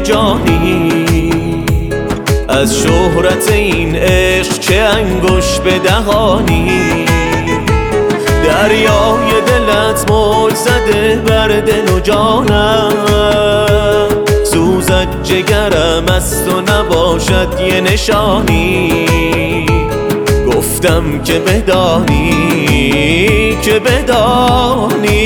جانی، از شهرت این عشق چه انگوش به دهانی. دریای دلت موج زده بر دل و جانم، سوزد جگرم از تو نباشد یه نشانی. گفتم که بدانی، که بدانی،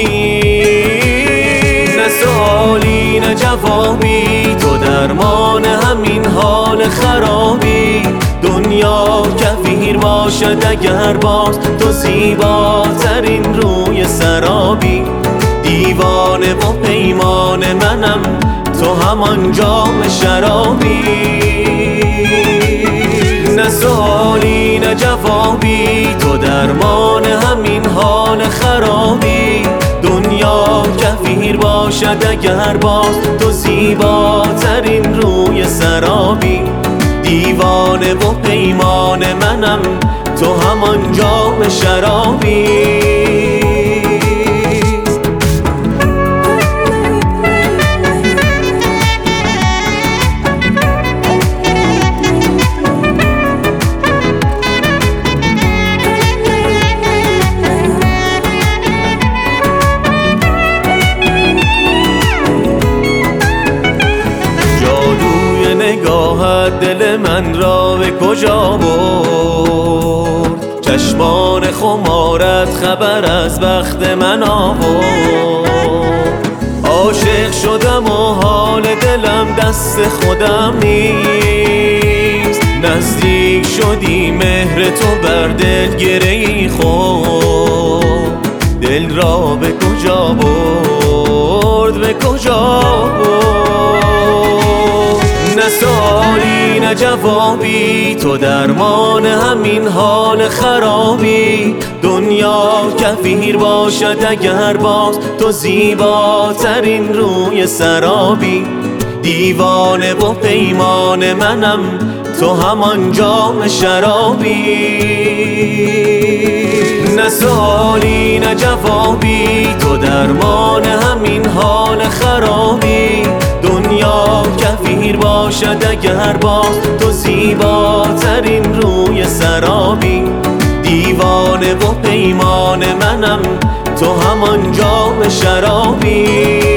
نه سوالی نه جوابی، تو درمان همین حال خرابی. دنیا کفیر باشد اگر باز تو زیباترین روی سرابی. دیوانه و پیمان منم، تو همان جام شرابی. نه سوالی نه جوابی، تو درمان همین حال خرابی. دنیا کفیر باشد اگر باز تو زیباترین روی سرابی. دیوانه و پیمان منم، تو همان جام شرابی. نگاهت دل من را به کجا برد، چشمان خمارت خبر از بخت من آورد. عاشق شدم و حال دلم دست خودم نیست، نزدیک شدی مهر تو بر دل گره‌ای خورد. دل را به کجا برد، به کجا برد. نه سوالی نه جوابی، تو درمان همین حال خرابی. دنیا کفیر باشد اگر باز تو زیباترین روی سرابی. دیوانه و پیمان منم، تو همان جام شرابی. نه سوالی نه جوابی، تو درمان همین حال خرابی. دنیا کفیر باشد اگر باز تو زیباترین روی سرابی. دیوانه و پیمان منم، تو همان جام شرابی.